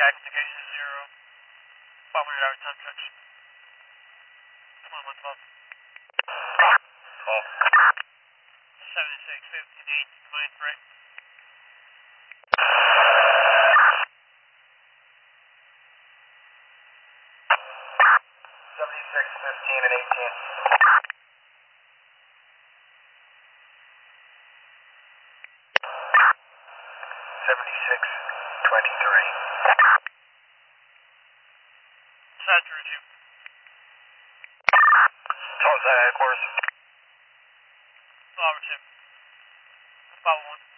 Application 0, 500 hour time touch. Come on, 112. 7658, mind right. 7615 and 18. 7623. Saturated you. Towards headquarters. Over 2. 501.